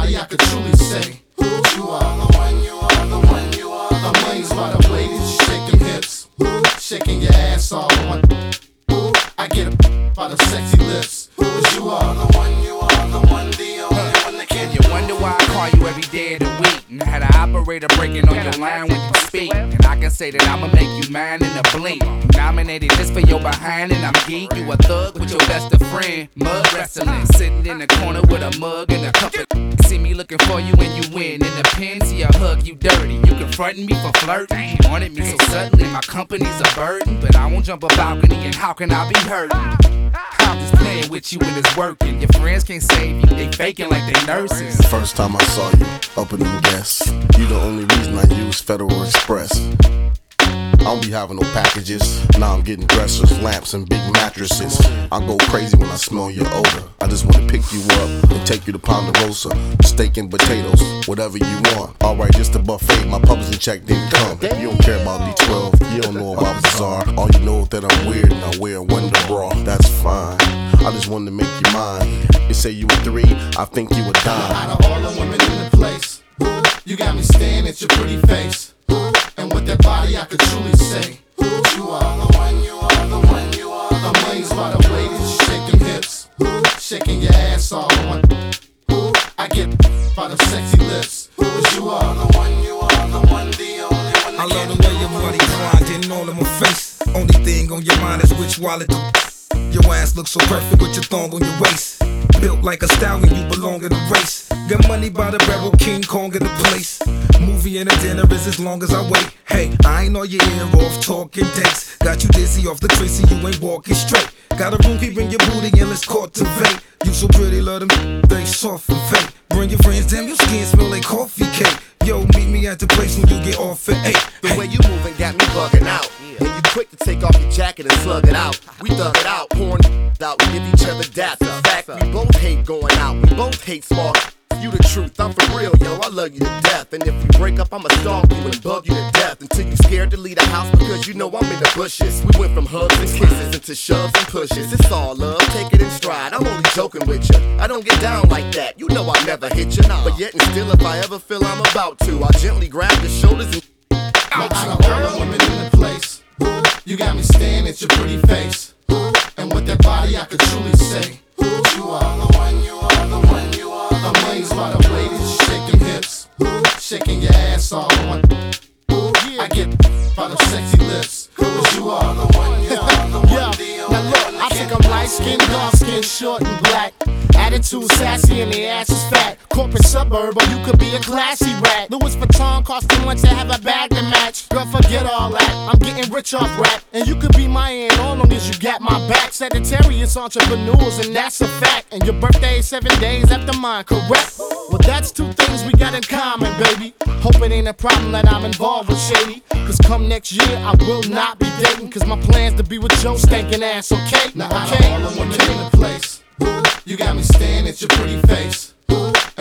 body, I could truly say, ooh, you are the one, you are the one, you are the one. Amazed by the way that you shake them hips, ooh, shaking your ass all on. Ooh, I get by the sexy lips, cause you are the one, you are the one, the only one that can. You wonder why I call you every day of the week, and I had an operator breaking on your line when you speak. And I can say that I'ma make you mine in a blink. You nominated just for your behind, and I'm geek. You a thug with your best of friend, mug wrestling, sitting in the corner with a mug and a cup of. See me looking for you when you win. In the pen, see I hug you dirty. You confronting me for flirting. You wanted me so suddenly, my company's a burden. But I won't jump a balcony, and how can I be hurting? I'm just playing with you when it's working. Your friends can't save you, they faking like they nurses. First time I saw you, up in them guests. You the only reason I use Federal Express. I don't be having no packages. Now I'm getting dressers, lamps, and big mattresses. I go crazy when I smell your odor. I just wanna pick you up and take you to Ponderosa. Steak and potatoes, whatever you want. Alright, just a buffet, my publishing check didn't come. You don't care about D12, you don't know about Bizarre. All you know is that I'm weird and I wear a Wonder bra. That's fine, I just wanted to make you mine. You say you a 3, I think you a dime. Out of all the women in the place, ooh, you got me staring at your pretty face. Ooh, and with that body I could truly say, ooh, you are the one, you are the one, you are the one. Amazed by the way that you shake them hips, ooh, shaking your ass all on. Ooh, I get by the sexy lips, cause you are the one, you are the one, the only one. I love the way your body grind, getting all in my face. Only thing on your mind is which wallet to. Your ass looks so perfect with your thong on your waist. Built like a stallion, you belong in a race. Got money by the barrel, King Kong in the place. Movie and a dinner is as long as I wait. Hey, I ain't all your ear off talking dates. Got you dizzy off the Tracy, you ain't walking straight. Got a room key, bring your booty and let's cultivate. You so pretty, love them, they soft and fake. Bring your friends, damn, your skin smell like coffee cake. Yo, meet me at the place when you get off at 8. The way you moving got me bugging out. And you quick to take off your jacket and slug it out. We thug it out, pouring out, we give each other daps. In fact, we both hate going out, we both hate small. You the truth, I'm for real, yo, I love you to death. And if we break up, I'ma stalk you and bug you to death until you scared to leave the house because you know I'm in the bushes. We went from hugs and kisses into shoves and pushes. It's all love, take it in stride, I'm only joking with you. I don't get down like that, you know I never hit you. But yet and still, if I ever feel I'm about to, I'll gently grab your shoulders and out of all the women in the place, ooh, you got me staring at your pretty face. Ooh, and with that body I could truly say, ooh, you are the one, you are the one, you are the one. Amazed by the way that you shake them hips, ooh, shaking your ass all on. Ooh, I get by the sexy lips, cause you are the one, you are the one, the only. Now look, I think I'm light skinned, dark skinned, short and black. Attitude sassy and the ass is fat. Corporate suburb, or you could be a classy rat. Louis Vuitton cost too much to have a bag to match. Girl, forget all that, I'm getting rich off rap. And you could be my aunt, all long as you got my back. Sagittarius entrepreneurs, and that's a fact. And your birthday is 7 days after mine, correct? Well, that's 2 things we got in common, baby. Hope it ain't a problem that I'm involved with shady. Cause come next year, I will not be dating. Cause my plan's to be with your stinking ass, okay? Now out of all the women in the place, ooh, you got me staring at your pretty face. Ooh,